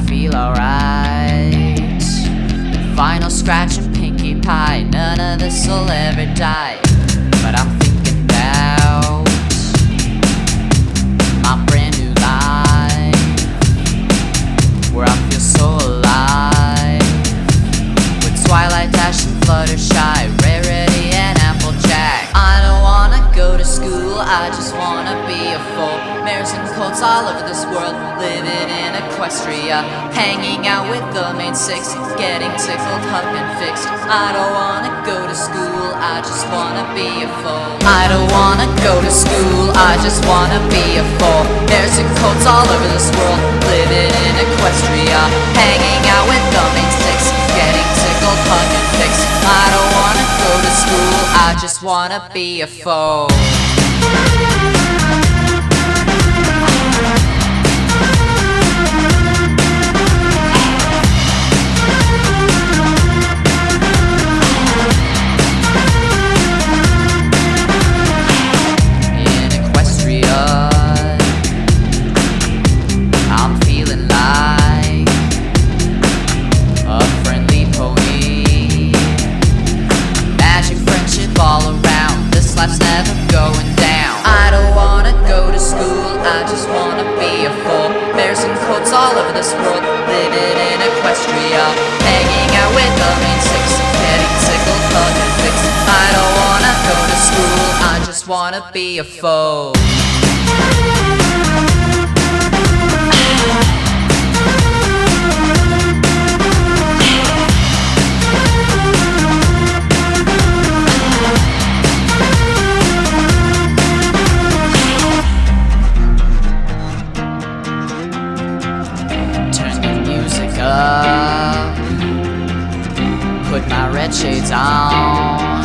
feel alright. Final scratch and pinkie pie, none of this'll ever die. But I'm thinking about my brand new life, where I feel so alive, with Twilight Dash and Fluttershy, Rarity and Applejack. I don't wanna go to school, I just wanna be a fool. Mares and colts all over this world, living in Equestria, hanging out with the main six, getting tickled, hugged and fixed. I don't wanna go to school, I just wanna be a fool. I don't wanna go to school, I just wanna be a fool. Mares and colts all over this world, living in Equestria, hanging out with the main six, getting tickled, hugged and fixed. I don't wanna go to school, I just wanna be a fool. Life's never going down. I don't wanna go to school, I just wanna be a fool. Bears and colts all over this world, living in Equestria, hanging out with the main six, getting tickled, hugged and fixed. I don't wanna go to school, I just wanna be a fool. Put my red shades on,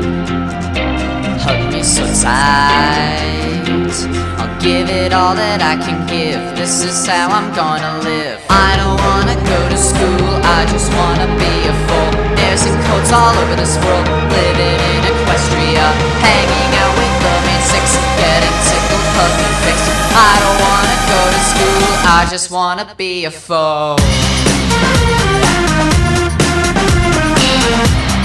hug me so tight. I'll give it all that I can give, this is how I'm gonna live. I don't wanna go to school, I just wanna be a fool. Bears and colts all over this world, living in Equestria, hanging out with the main six, getting tickled, hugged and fixed. I don't wanna go to school, I just wanna be a fool.